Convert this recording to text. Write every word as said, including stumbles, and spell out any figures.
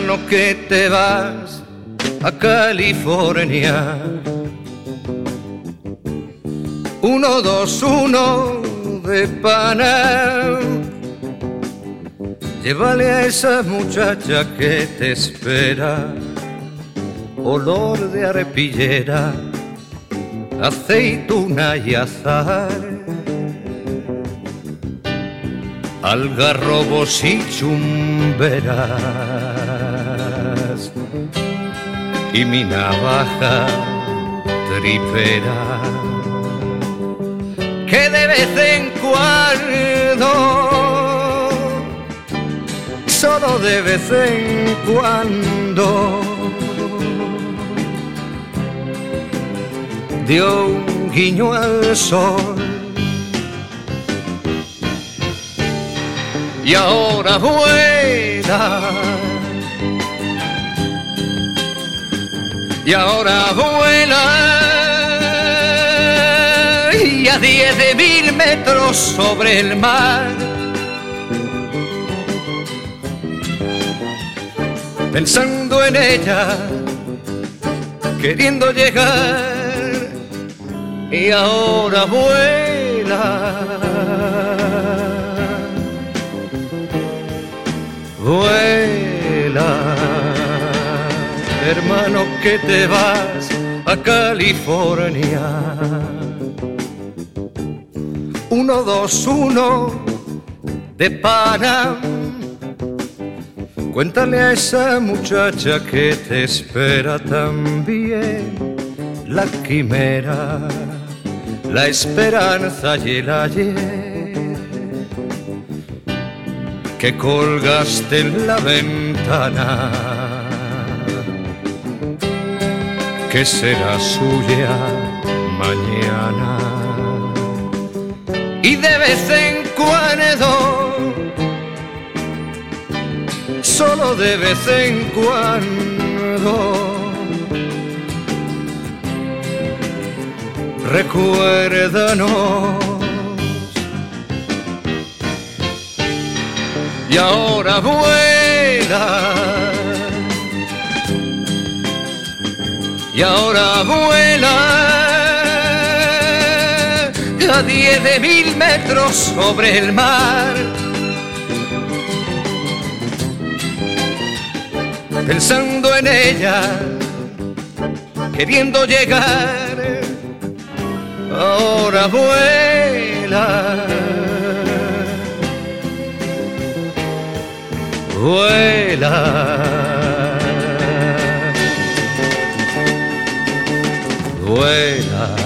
hermano, que te vas a California. Uno, dos, uno de pana. Llévale a esa muchacha que te espera olor de arpillera, aceituna y azahar, algarrobos y chumberas, y mi navaja tripera, que de vez en cuando, solo de vez en cuando, dio un guiño al sol. Y ahora vuela, y ahora vuela, y a diez de mil metros sobre el mar, pensando en ella, queriendo llegar. Y ahora vuela, vuela, hermano, que te vas a California. Uno, dos, uno de pana. Cuéntale a esa muchacha que te espera también la quimera, la esperanza y el ayer que colgaste en la ventana, que será suya mañana. Y de vez en cuando, solo de vez en cuando, recuérdanos. Y ahora vuela, y ahora vuela, a diez de mil metros sobre el mar, pensando en ella, queriendo llegar. Ahora vuela, vuela, vuela.